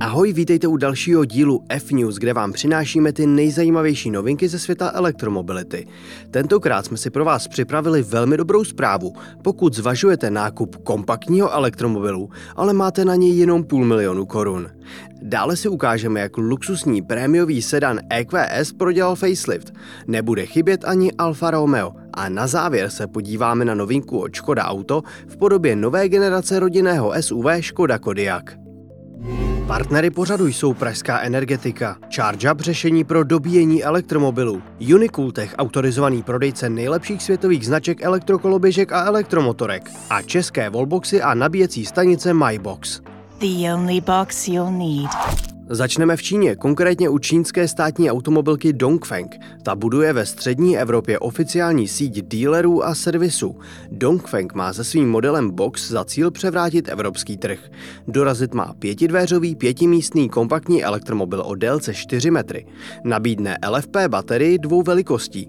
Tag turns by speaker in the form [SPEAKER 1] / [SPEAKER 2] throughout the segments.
[SPEAKER 1] Ahoj, vítejte u dalšího dílu F-News, kde vám přinášíme ty nejzajímavější novinky ze světa elektromobility. Tentokrát jsme si pro vás připravili velmi dobrou zprávu, pokud zvažujete nákup kompaktního elektromobilu, ale máte na něj jenom 500 000 korun. Dále si ukážeme, jak luxusní prémiový sedan EQS prodělal facelift. Nebude chybět ani Alfa Romeo. A na závěr se podíváme na novinku od Škoda Auto v podobě nové generace rodinného SUV Škoda Kodiaq. Partnery pořadu jsou Pražská Energetika, ChargeUp řešení pro dobíjení elektromobilů, Unicooltech autorizovaný prodejce nejlepších světových značek elektrokoloběžek a elektromotorek a české wallboxy a nabíjecí stanice MyBox.
[SPEAKER 2] The only box you'll need.
[SPEAKER 1] Začneme v Číně, konkrétně u čínské státní automobilky Dongfeng. Ta buduje ve střední Evropě oficiální síť dealerů a servisů. Dongfeng má se svým modelem Box za cíl převrátit evropský trh. Dorazit má 5dveřový, 5místný kompaktní elektromobil o délce 4 metry. Nabídne LFP baterii dvou velikostí.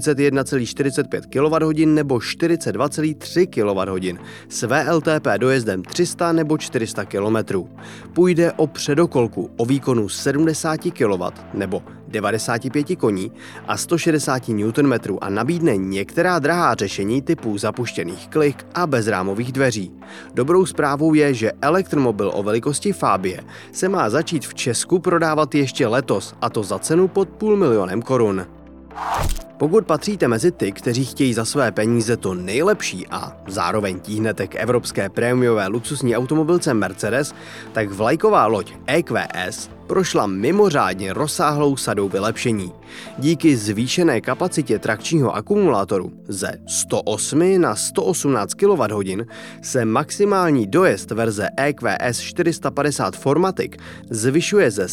[SPEAKER 1] 31,45 kWh nebo 42,3 kWh s VLTP dojezdem 300 nebo 400 km. Půjde o předokolku o výkonu 70 kW nebo 95 koní a 160 Nm a nabídne některá drahá řešení typu zapuštěných klik a bezrámových dveří. Dobrou zprávou je, že elektromobil o velikosti Fabie se má začít v Česku prodávat ještě letos, a to za cenu pod 500 000 korun. Pokud patříte mezi ty, kteří chtějí za své peníze to nejlepší a zároveň tíhnete k evropské prémiové luxusní automobilce Mercedes, tak vlajková loď EQS prošla mimořádně rozsáhlou sadou vylepšení. Díky zvýšené kapacitě trakčního akumulátoru ze 108 na 118 kWh se maximální dojezd verze EQS 450 Formatic zvyšuje ze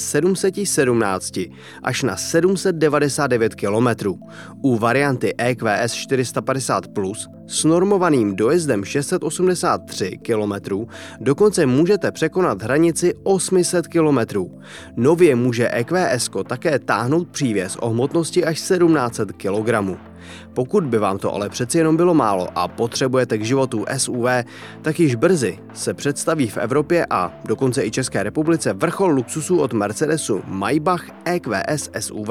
[SPEAKER 1] 717 až na 799 km. U varianty EQS 450 Plus s normovaným dojezdem 683 km dokonce můžete překonat hranici 800 km. Nově může EQS také táhnout přívěs o hmotnosti až 1700 kg. Pokud by vám to ale přeci jenom bylo málo a potřebujete k životu SUV, tak již brzy se představí v Evropě a dokonce i České republice vrchol luxusu od Mercedesu Maybach EQS SUV.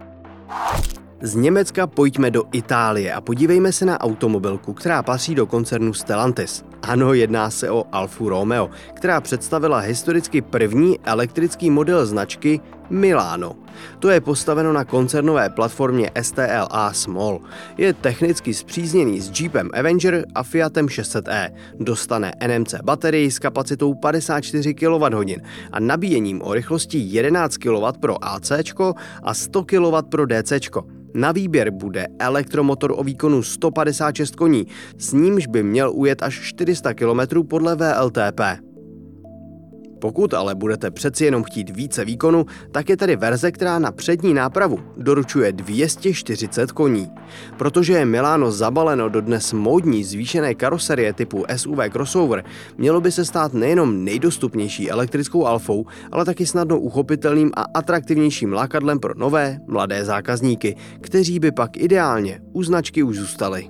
[SPEAKER 1] Z Německa pojďme do Itálie a podívejme se na automobilku, která patří do koncernu Stellantis. Ano, jedná se o Alfu Romeo, která představila historicky první elektrický model značky Milano. To je postaveno na koncernové platformě STLA Small. Je technicky spřízněný s Jeepem Avenger a Fiatem 600e. Dostane NMC baterii s kapacitou 54 kWh a nabíjením o rychlosti 11 kW pro AC a 100 kW pro DC. Na výběr bude elektromotor o výkonu 156 koní, s nímž by měl ujet až 400 km podle VLTP. Pokud ale budete přeci jenom chtít více výkonu, tak je tady verze, která na přední nápravu doručuje 240 koní. Protože je Milano zabaleno do dnes módní zvýšené karoserie typu SUV crossover, mělo by se stát nejenom nejdostupnější elektrickou Alfou, ale taky snadno uchopitelným a atraktivnějším lákadlem pro nové, mladé zákazníky, kteří by pak ideálně u značky už zůstali.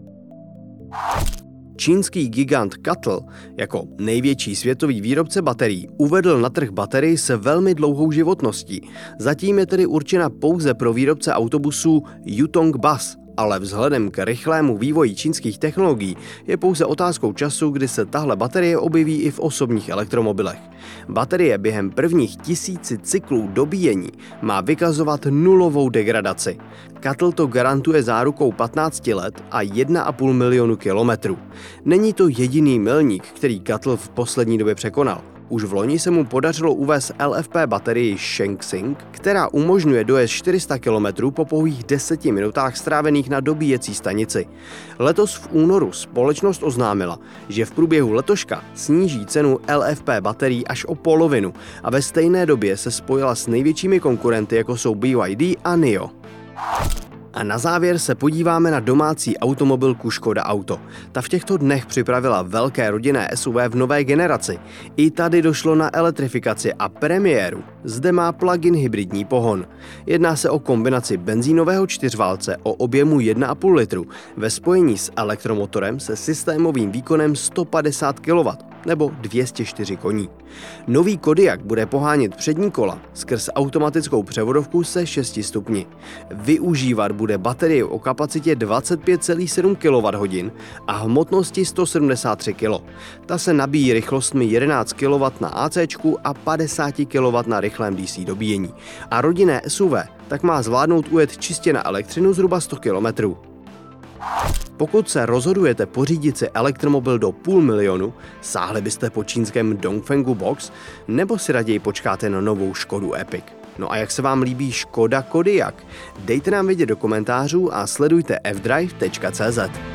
[SPEAKER 1] Čínský gigant CATL jako největší světový výrobce baterií uvedl na trh baterii se velmi dlouhou životností. Zatím je tedy určena pouze pro výrobce autobusů Yutong Bus, ale vzhledem k rychlému vývoji čínských technologií je pouze otázkou času, kdy se tahle baterie objeví i v osobních elektromobilech. Baterie během prvních 1000 cyklů dobíjení má vykazovat nulovou degradaci. CATL to garantuje zárukou 15 let a 1,5 milionu kilometrů. Není to jediný milník, který CATL v poslední době překonal. Už v loni se mu podařilo uvést LFP baterii Shenzhen, která umožňuje dojezd 400 km po pouhých 10 minutách strávených na dobíjecí stanici. Letos v únoru společnost oznámila, že v průběhu letoška sníží cenu LFP baterií až o polovinu a ve stejné době se spojila s největšími konkurenty, jako jsou BYD a NIO. A na závěr se podíváme na domácí automobilku Škoda Auto. Ta v těchto dnech připravila velké rodinné SUV v nové generaci. I tady došlo na elektrifikaci a premiéru. Zde má plug-in hybridní pohon. Jedná se o kombinaci benzínového čtyřválce o objemu 1,5 litru ve spojení s elektromotorem se systémovým výkonem 150 kW. nebo 204 koní. Nový Kodiaq bude pohánět přední kola skrz automatickou převodovku se 6 stupni. Využívat bude baterii o kapacitě 25,7 kWh a hmotnosti 173 kg. Ta se nabíjí rychlostmi 11 kW na AC a 50 kW na rychlém DC dobíjení. A rodinné SUV tak má zvládnout ujet čistě na elektřinu zhruba 100 km. Pokud se rozhodujete pořídit si elektromobil do 500 000, sáhli byste po čínském Dongfengu Box, nebo si raději počkáte na novou Škodu Epiq? No a jak se vám líbí Škoda Kodiaq? Dejte nám vědět do komentářů a sledujte fdrive.cz.